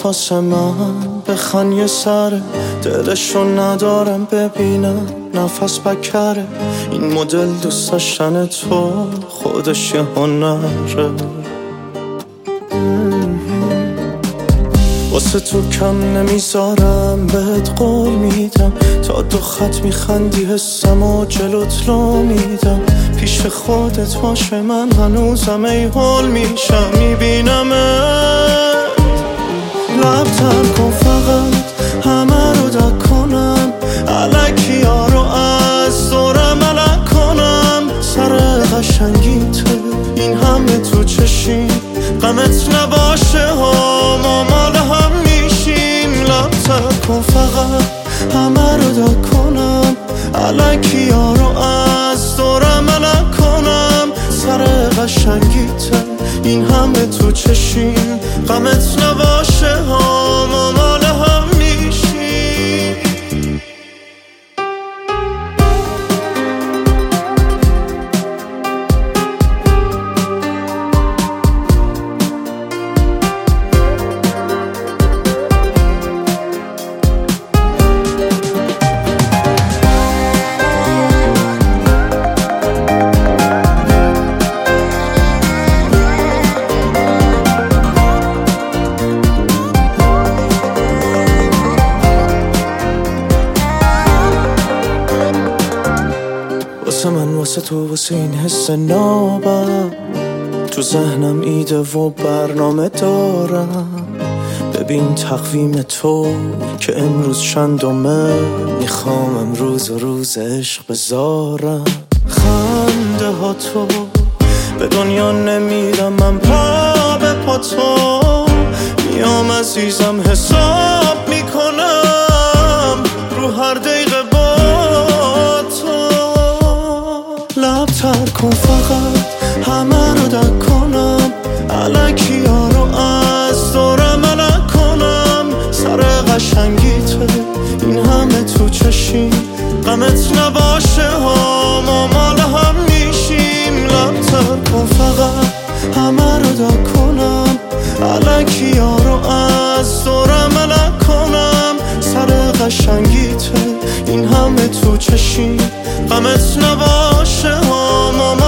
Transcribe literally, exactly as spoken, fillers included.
واسه من بخن یه سره، دلشو ندارم ببینم نفس بکره. این مدل دوست داشتن تو خودش یه هنره. واسه تو کم نمیذارم، بهت قول میدم تا دو خط میخندی حسم و جلوت لو میدم. پیش خودت باشه من هنوزم ای حال میشم، میبینمت لبتر کن فقط همه رو دک کنم، الکی یارو از دورم ملک کنم. سر قشنگیته این همه تو چشیم، غمت نباشه ها ما مال هم میشیم. لبتر کن فقط همه رو دک کنم، الکی یارو از دورم ملک کنم. سر قشنگیته این همه تو چشیم، غمت نباشه ها ما مال هم میشیم. واسه من واسه تو واسه این حس نابم، تو ذهنم ایده و برنامه دارم. ببین تقویم تو که امروز چندمه، میخوام امروز و روز عشق بذارم. خنده ها تو به دنیا نمیرم، من پا به پا تو میام عزیزم، حساب میکنم رو هر دقیقه با تو. لبتر کن فقط همه رو دک کنم، الکی یارو از دورم ملک کنم. سر قشنگیته این همه تو چشیم، غمت نباشه ها ما مال هم میشیم. لبتر کن فقط همه رو دک کنم، الکی یارو از دورم ملک کنم. سر قشنگیته این همه تو چشیم، غمت نباشه ها ما